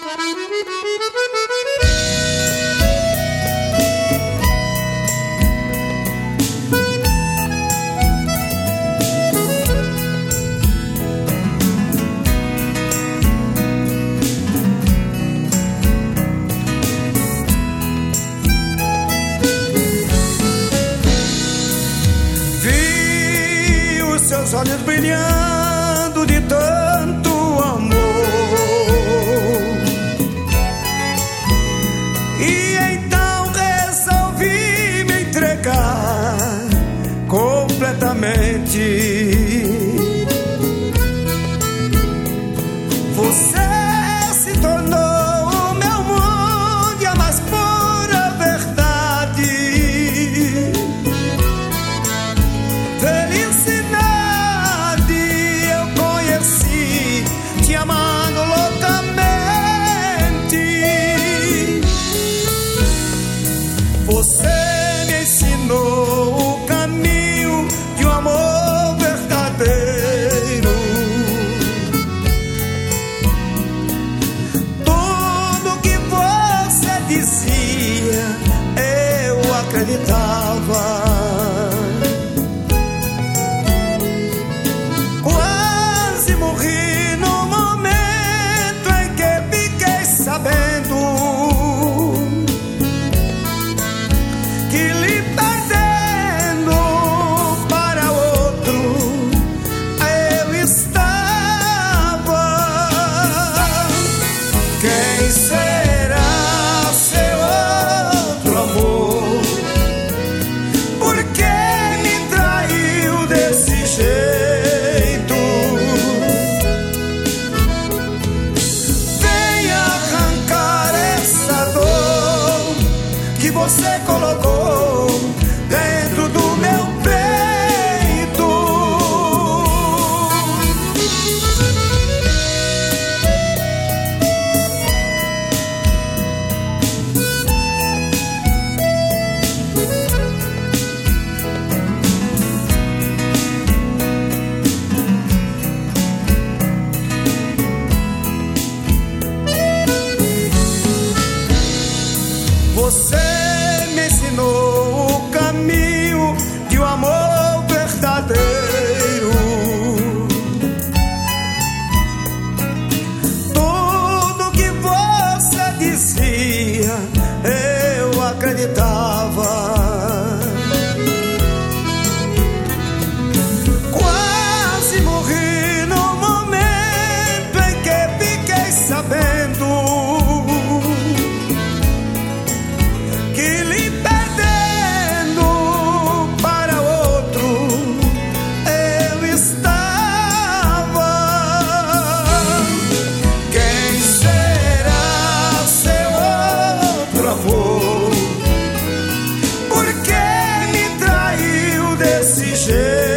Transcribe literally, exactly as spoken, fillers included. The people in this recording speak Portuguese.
Seus olhos brilhando de tanto amor, e então resolvi me entregar completamente. Você se tornou o meu mundo e a mais pura verdade. Felicidade amando loucamente. Você me ensinou o caminho de um amor verdadeiro. Tudo que você dizia eu acreditava. Quase morri sabendo que lhe perdendo para outro eu estava. Quem será seu outro amor? Por que me traiu desse jeito? Você colocou dentro do meu peito. Você me ensinou o caminho de um amor verdadeiro. Tudo que você dizia eu acreditava. Quase morri no momento em que fiquei sabendo que lhe perdendo para outro eu estava. Quem será seu outro amor? Por que me traiu desse jeito?